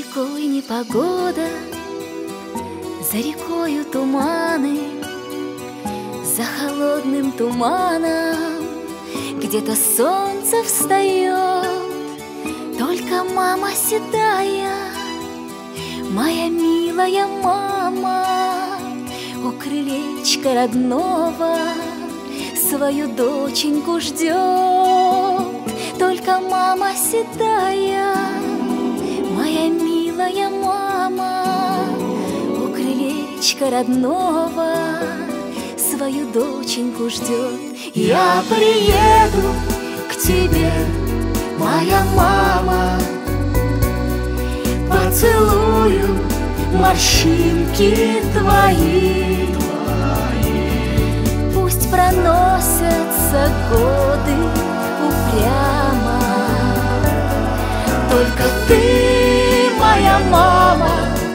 рекой непогода, за рекою туманы, за холодным туманом где-то солнце встает. Только мама седая, моя милая мама, у крылечка родного свою доченьку ждет. Только мама седая, моя милая мама, у крылечка родного свою доченьку ждет. Я приеду к тебе, моя мама, поцелую морщинки твои. Пусть проносятся годы упрямо, только ты, моя мама,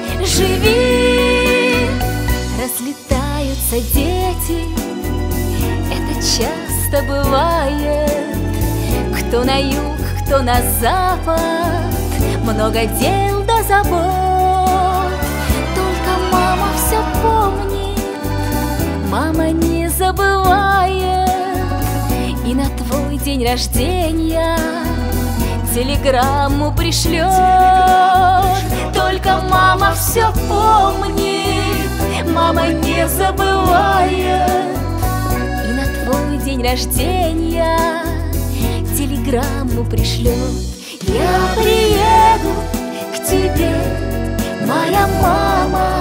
живи. Разлетаются дети, это часто бывает. Кто на юг, кто на запад, много дел да забот. Только мама все помнит, мама не забывает. И на твой день рождения телеграмму пришлет. Только мама все помнит, мама не забывает. И на твой день рождения телеграмму пришлет. Я приеду к тебе, моя мама,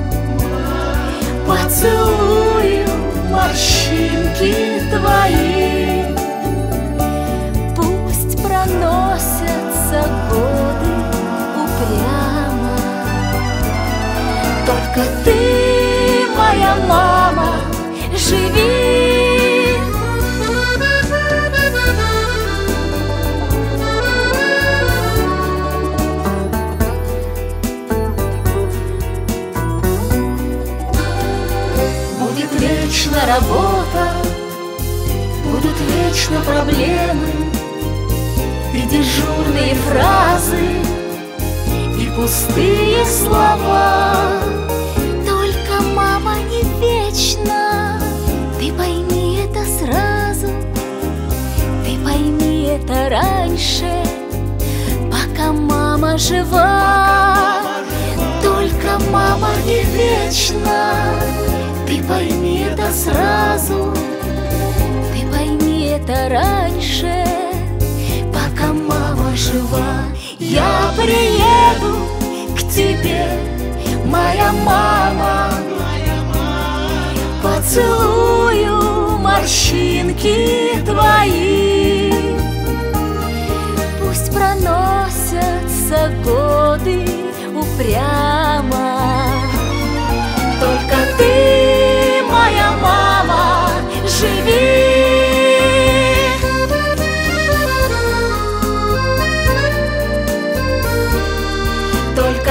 поцелую морщинки твои. Пусть проносятся годы упрямо, только ты, моя мама, живи. Вечно работа, будут вечно проблемы, и дежурные фразы, и пустые слова. Только мама не вечна, ты пойми это сразу, ты пойми это раньше, пока мама жива. Только мама не вечна, ты пойми это сразу, ты пойми это раньше, пока мама жива. Я приеду к тебе, моя мама, поцелую морщинки твои. Пусть проносятся годы упрямо, только ты, моя мама, живи. Только